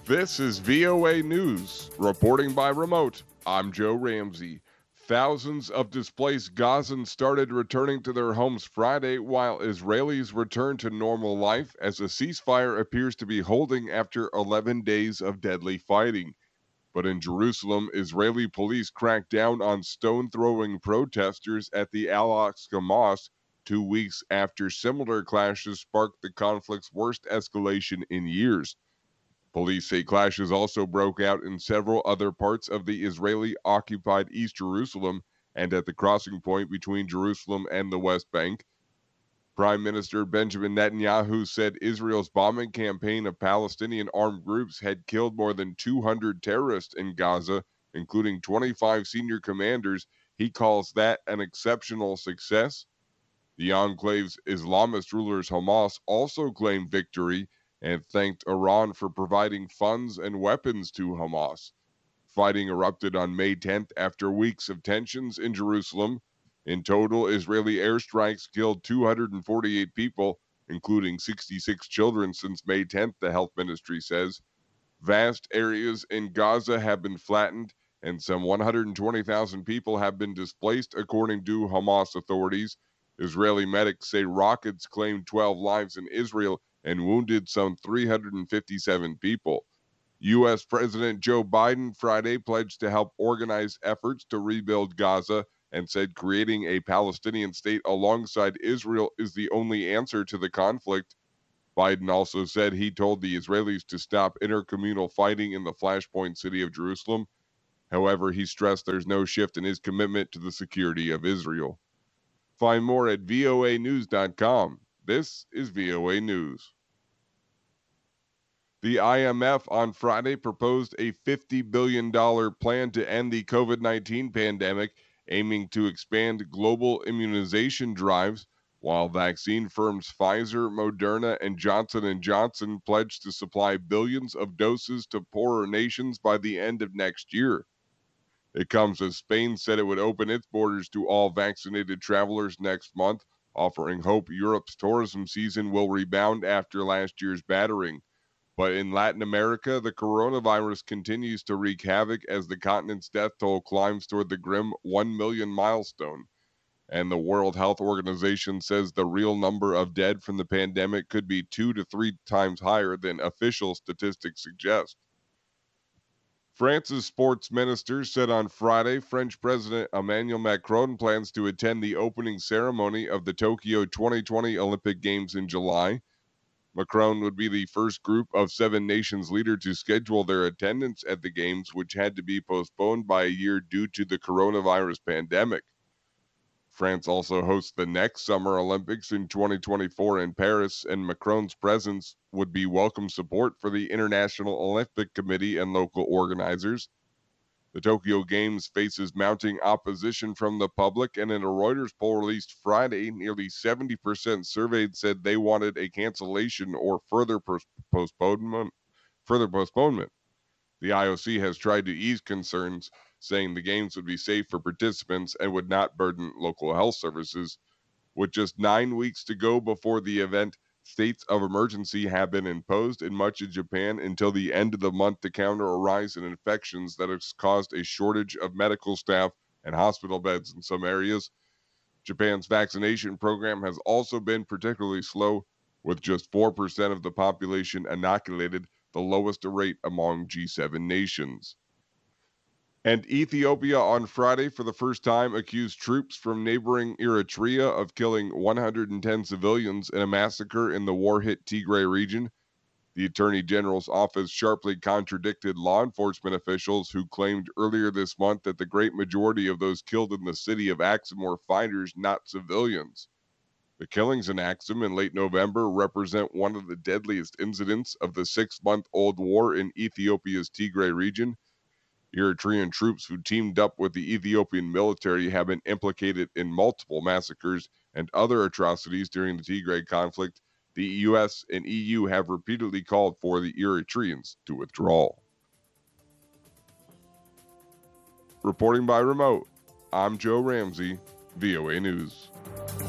This is VOA News. Reporting by remote, I'm Joe Ramsey. Thousands of displaced Gazans started returning to their homes Friday while Israelis returned to normal life as a ceasefire appears to be holding after 11 days of deadly fighting. But in Jerusalem, Israeli police cracked down on stone-throwing protesters at the Al-Aqsa Mosque 2 weeks after similar clashes sparked the conflict's worst escalation in years. Police say clashes also broke out in several other parts of the Israeli-occupied East Jerusalem and at the crossing point between Jerusalem and the West Bank. Prime Minister Benjamin Netanyahu said Israel's bombing campaign of Palestinian armed groups had killed more than 200 terrorists in Gaza, including 25 senior commanders. He calls that an exceptional success. The enclave's Islamist rulers Hamas also claimed victory and thanked Iran for providing funds and weapons to Hamas. Fighting erupted on May 10th after weeks of tensions in Jerusalem. In total, Israeli airstrikes killed 248 people, including 66 children since May 10th, the health ministry says. Vast areas in Gaza have been flattened, and some 120,000 people have been displaced, according to Hamas authorities. Israeli medics say rockets claimed 12 lives in Israel and wounded some 357 people. U.S. President Joe Biden Friday pledged to help organize efforts to rebuild Gaza and said creating a Palestinian state alongside Israel is the only answer to the conflict. Biden also said he told the Israelis to stop intercommunal fighting in the flashpoint city of Jerusalem. However, he stressed there's no shift in his commitment to the security of Israel. Find more at voanews.com. This is VOA News. The IMF on Friday proposed a $50 billion plan to end the COVID-19 pandemic, aiming to expand global immunization drives, while vaccine firms Pfizer, Moderna, and Johnson & Johnson pledged to supply billions of doses to poorer nations by the end of next year. It comes as Spain said it would open its borders to all vaccinated travelers next month, offering hope Europe's tourism season will rebound after last year's battering. But in Latin America, the coronavirus continues to wreak havoc as the continent's death toll climbs toward the grim 1 million milestone. And the World Health Organization says the real number of dead from the pandemic could be 2 to 3 times higher than official statistics suggest. France's sports minister said on Friday French President Emmanuel Macron plans to attend the opening ceremony of the Tokyo 2020 Olympic Games in July. Macron would be the first group of 7 nations leader to schedule their attendance at the Games, which had to be postponed by a year due to the coronavirus pandemic. France also hosts the next Summer Olympics in 2024 in Paris, and Macron's presence would be welcome support for the International Olympic Committee and local organizers. The Tokyo Games faces mounting opposition from the public, and in a Reuters poll released Friday, nearly 70% surveyed said they wanted a cancellation or further postponement. The IOC has tried to ease concerns, saying the games would be safe for participants and would not burden local health services. With just 9 weeks to go before the event, states of emergency have been imposed in much of Japan until the end of the month to counter a rise in infections that has caused a shortage of medical staff and hospital beds in some areas. Japan's vaccination program has also been particularly slow, with just 4% of the population inoculated, the lowest rate among G7 nations. And Ethiopia on Friday, for the first time, accused troops from neighboring Eritrea of killing 110 civilians in a massacre in the war-hit Tigray region. The Attorney General's office sharply contradicted law enforcement officials who claimed earlier this month that the great majority of those killed in the city of Axum were fighters, not civilians. The killings in Axum in late November represent one of the deadliest incidents of the 6-month-old war in Ethiopia's Tigray region. Eritrean troops who teamed up with the Ethiopian military have been implicated in multiple massacres and other atrocities during the Tigray conflict. The U.S. and EU have repeatedly called for the Eritreans to withdraw. Reporting by remote, I'm Joe Ramsey, VOA News.